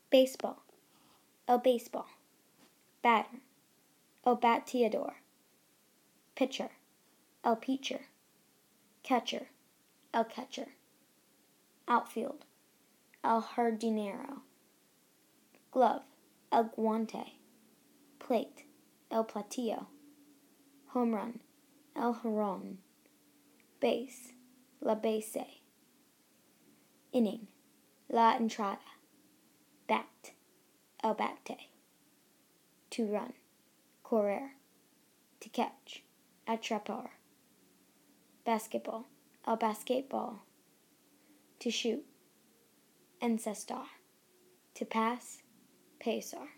Baseball, el baseball. Batter, el bateador. Pitcher, el pitcher. Catcher, el catcher. Outfield, el jardinero. Glove, el guante. Plate, el platillo. Home run, el jonrón. Base, la base. Inning, la entrada. Bat, el bate. To run, correr. To catch, atrapar. Basketball, el basquetball. To shoot, encestar. To pass, pasar.